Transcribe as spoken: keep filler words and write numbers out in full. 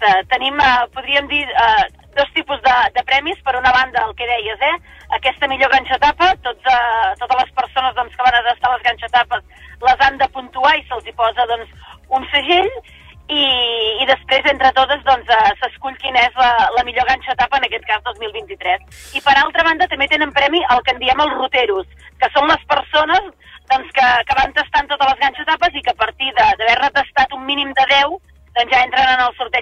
Exacte. Tenim, eh, podríem dir, eh, dos tipus de, de premis. Per una banda, el que deies, eh? Aquesta millor ganxetapa, tots, eh, totes les persones doncs, que van a tastar les ganxetapes les han de puntuar i se'ls hi posa doncs, un segell, i, i després, entre totes, doncs, eh, s'escull quina és la, la millor ganxetapa, en aquest cas dos mil vint-i-tres. I per altra banda, també tenen premi el que en diem els roteros, que són les persones doncs, que, que van tastant totes les ganxetapes i que a partir d'haver-ne tastat un mínim de deu, doncs ja entren en el sorteig